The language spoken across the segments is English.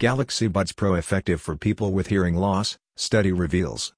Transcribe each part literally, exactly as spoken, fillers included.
Galaxy Buds Pro effective for people with hearing loss, study reveals.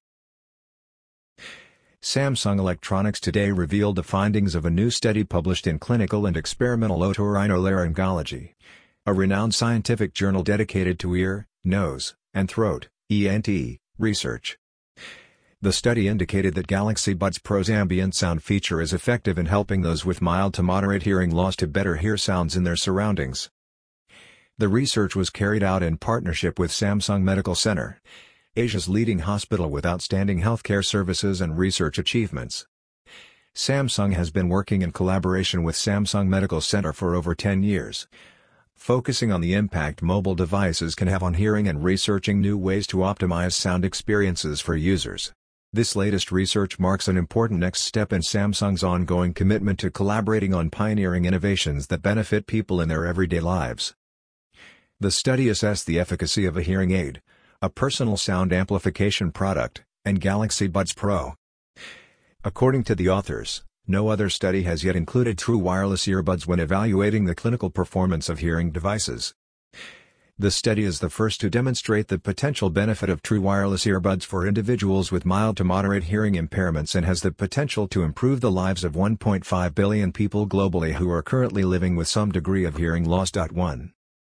Samsung Electronics today revealed the findings of a new study published in Clinical and Experimental Otorhinolaryngology, a renowned scientific journal dedicated to ear, nose, and throat (E N T) research. The study indicated that Galaxy Buds Pro's ambient sound feature is effective in helping those with mild to moderate hearing loss to better hear sounds in their surroundings. The research was carried out in partnership with Samsung Medical Center, Asia's leading hospital with outstanding healthcare services and research achievements. Samsung has been working in collaboration with Samsung Medical Center for over ten years, focusing on the impact mobile devices can have on hearing and researching new ways to optimize sound experiences for users. This latest research marks an important next step in Samsung's ongoing commitment to collaborating on pioneering innovations that benefit people in their everyday lives. The study assessed the efficacy of a hearing aid, a personal sound amplification product, and Galaxy Buds Pro. According to the authors, no other study has yet included true wireless earbuds when evaluating the clinical performance of hearing devices. The study is the first to demonstrate the potential benefit of true wireless earbuds for individuals with mild to moderate hearing impairments and has the potential to improve the lives of one point five billion people globally who are currently living with some degree of hearing loss. one.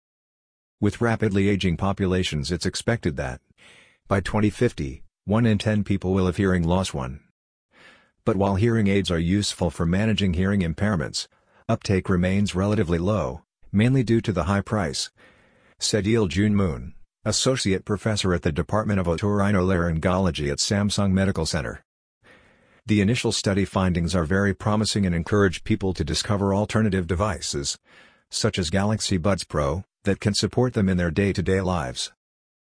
With rapidly aging populations, it's expected that, by twenty fifty, one in ten people will have hearing loss. one. But while hearing aids are useful for managing hearing impairments, uptake remains relatively low, mainly due to the high price, said Il-jun Moon, associate professor at the Department of Otorhinolaryngology at Samsung Medical Center. The initial study findings are very promising and encourage people to discover alternative devices, such as Galaxy Buds Pro, that can support them in their day-to-day lives.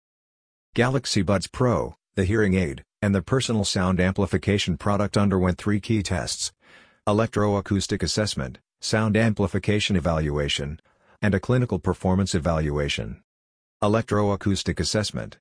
Galaxy Buds Pro, the hearing aid, and the personal sound amplification product underwent three key tests: electroacoustic assessment, sound amplification evaluation, and a clinical performance evaluation. Electroacoustic assessment.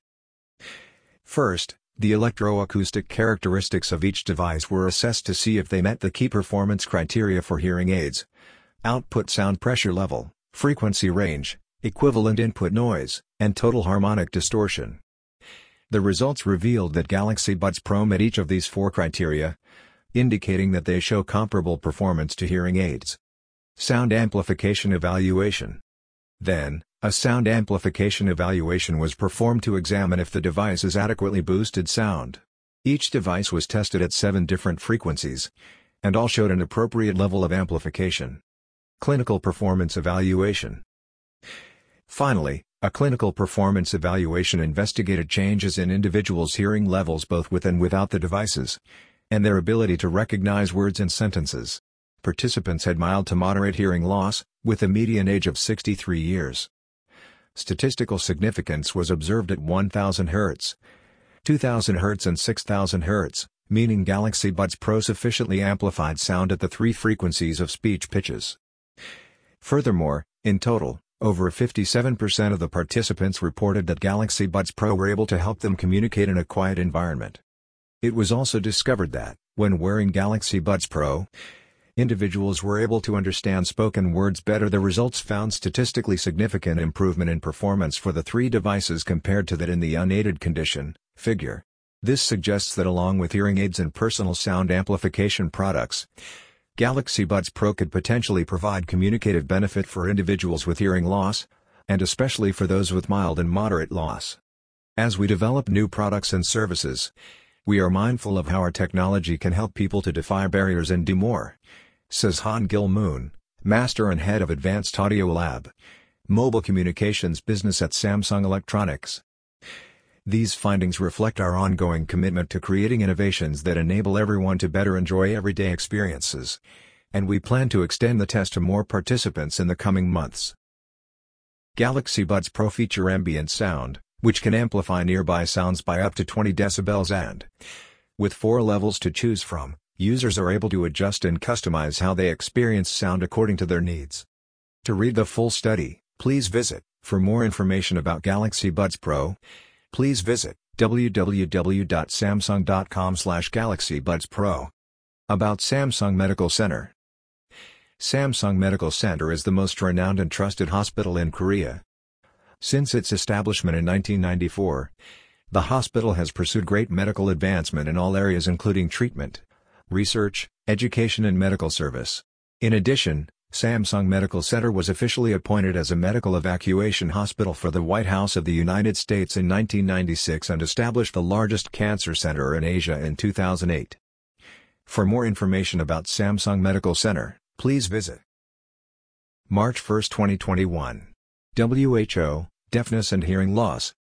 First, the electroacoustic characteristics of each device were assessed to see if they met the key performance criteria for hearing aids: output sound pressure level, frequency range, equivalent input noise, and total harmonic distortion. The results revealed that Galaxy Buds Pro met each of these four criteria, indicating that they show comparable performance to hearing aids. Sound amplification evaluation. Then, a sound amplification evaluation was performed to examine if the device has adequately boosted sound. Each device was tested at seven different frequencies, and all showed an appropriate level of amplification. Clinical performance evaluation. Finally, a clinical performance evaluation investigated changes in individuals' hearing levels both with and without the devices, and their ability to recognize words and sentences. Participants had mild to moderate hearing loss, with a median age of sixty-three years. Statistical significance was observed at one thousand hertz, two thousand hertz and six thousand hertz, meaning Galaxy Buds Pro sufficiently amplified sound at the three frequencies of speech pitches. Furthermore, in total, over fifty-seven percent of the participants reported that Galaxy Buds Pro were able to help them communicate in a quiet environment. It was also discovered that, when wearing Galaxy Buds Pro, individuals were able to understand spoken words better. The results found statistically significant improvement in performance for the three devices compared to that in the unaided condition, figure. This suggests that along with hearing aids and personal sound amplification products, Galaxy Buds Pro could potentially provide communicative benefit for individuals with hearing loss, and especially for those with mild and moderate loss. As we develop new products and services, we are mindful of how our technology can help people to defy barriers and do more, says Han-gil Moon, Master and Head of Advanced Audio Lab, Mobile Communications Business at Samsung Electronics. These findings reflect our ongoing commitment to creating innovations that enable everyone to better enjoy everyday experiences, and we plan to extend the test to more participants in the coming months. Galaxy Buds Pro feature ambient sound, which can amplify nearby sounds by up to twenty decibels and, with four levels to choose from, users are able to adjust and customize how they experience sound according to their needs. To read the full study, please visit. For more information about Galaxy Buds Pro, please visit w w w dot samsung dot com slash galaxy buds pro. About Samsung Medical Center. Samsung Medical Center is the most renowned and trusted hospital in Korea. Since its establishment in nineteen ninety-four, the hospital has pursued great medical advancement in all areas including treatment, research, education and medical service. In addition, Samsung Medical Center was officially appointed as a medical evacuation hospital for the White House of the United States in nineteen ninety-six and established the largest cancer center in Asia in two thousand eight. For more information about Samsung Medical Center, please visit March first twenty twenty-one. W H O, Deafness and Hearing Loss,